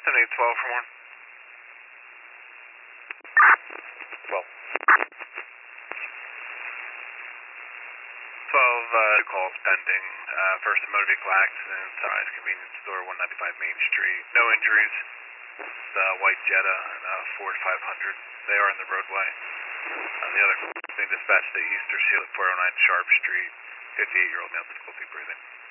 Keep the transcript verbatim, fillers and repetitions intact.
ten eight twelve for one. twelve. twelve, uh, two calls pending. Uh, first, a motor vehicle accident, Size Convenience Store, one ninety-five Main Street. No injuries. The white Jetta and uh, Ford five hundred. They are in the roadway. Uh, the other being dispatched to Easter Seal at four oh nine Sharp Street. fifty-eight-year-old male, difficulty breathing.